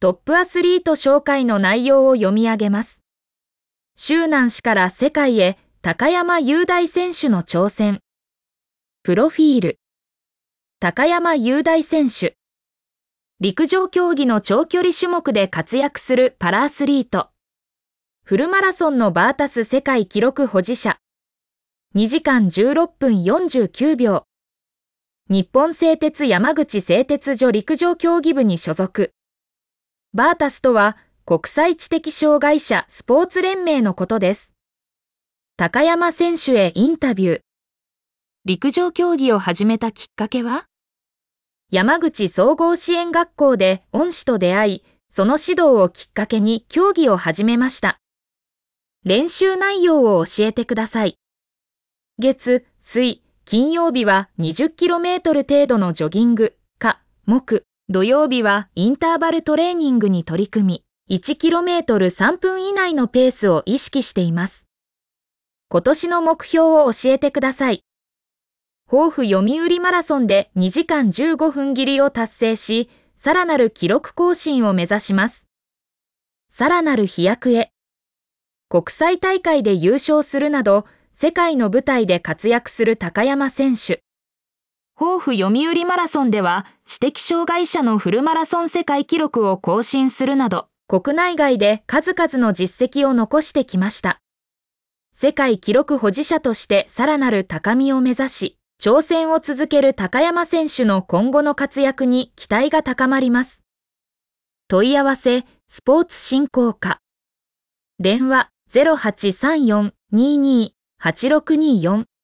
トップアスリート紹介の内容を読み上げます。周南市から世界へ高山雄大選手の挑戦。プロフィール。高山雄大選手。陸上競技の長距離種目で活躍するパラアスリート。フルマラソンのバータス世界記録保持者。2時間16分49秒。日本製鉄山口製鉄所陸上競技部に所属。バータスとは国際知的障害者スポーツ連盟のことです。高山選手へインタビュー。陸上競技を始めたきっかけは？山口総合支援学校で恩師と出会い、その指導をきっかけに競技を始めました。練習内容を教えてください。月、水、金曜日は 20km 程度のジョギング、火、木、土曜日はインターバルトレーニングに取り組み、1km3 分以内のペースを意識しています。今年の目標を教えてください。防府読売マラソンで2時間15分切りを達成し、さらなる記録更新を目指します。さらなる飛躍へ。国際大会で優勝するなど、世界の舞台で活躍する高山選手。防府読売マラソンでは、知的障害者のフルマラソン世界記録を更新するなど、国内外で数々の実績を残してきました。世界記録保持者としてさらなる高みを目指し、挑戦を続ける高山選手の今後の活躍に期待が高まります。問い合わせ、スポーツ振興課。電話 0834-22-8624